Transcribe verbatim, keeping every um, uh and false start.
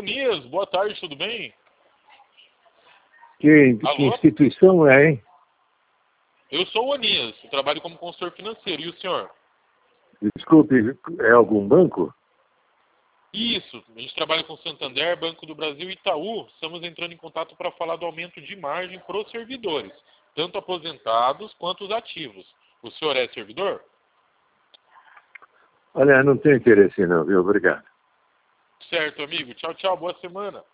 Onias, boa tarde, tudo bem? Que, que instituição é, hein? Eu sou o Onias, eu trabalho como consultor financeiro. E o senhor? Desculpe, é algum banco? Isso, a gente trabalha com Santander, Banco do Brasil e Itaú. Estamos entrando em contato para falar do aumento de margem para os servidores, tanto aposentados quanto os ativos. O senhor é servidor? Olha, não tenho interesse não, viu? Obrigado. Certo, amigo. Tchau, tchau. Boa semana.